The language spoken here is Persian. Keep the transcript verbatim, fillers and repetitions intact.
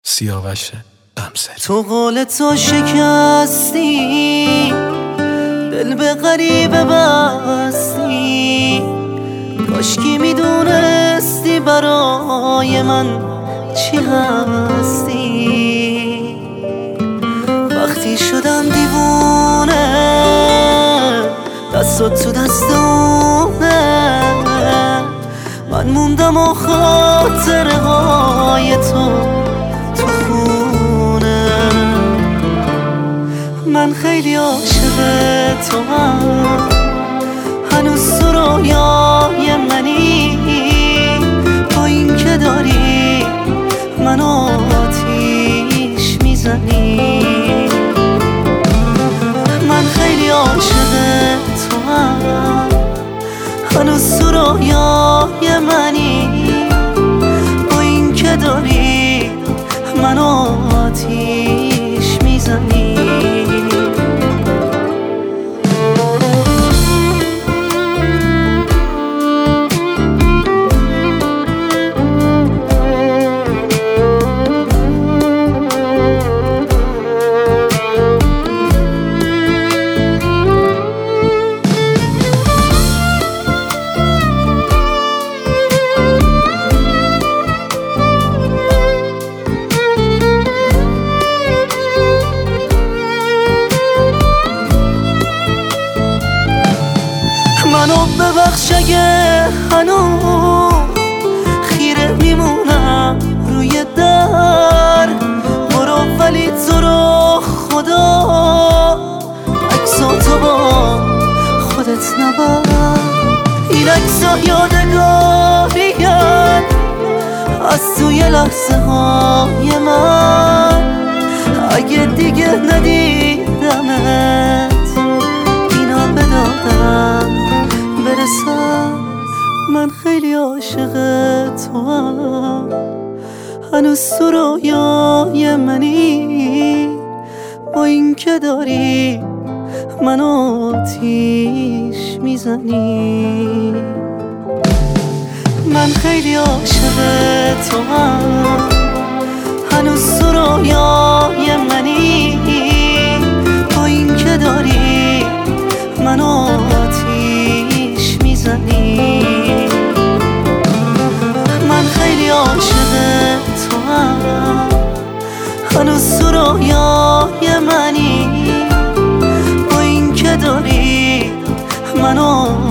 سیاوش غمزه. تو قول تو شکستی، دل به غریبه بستی، کاشکی میدونستی برای من چی هستی. وقتی شدم دیوونه دستت تو دستونه، من موندم و خاطره های تو تو خونه. من خیلی عاشق تو هم، هنوز تو رویای منی، با این که داری من آتیش میزنی. من خیلی عاشق تو هم، هنوز تو رویای منی، با این که داری من آتیش میزنی. منو ببخش اگه هنوز خیره میمونم روی در، برو ولی تو رو خدا عکساتو با خودت نبر. این عکسا یادگارین از توی لحظه های من، اگه دیگه ندیدمت اینا بدادم برسم. من خیلی عاشق تو هم، هنوز تو رویای منی، با این که داری من آتیش میزنی. من خیلی عاشق تو هم، هنوز تو رویای منی، با این که داری من آتیش میزنی. من خیلی عاشق تو هم، هنوز تو رویای منی، با این که داری من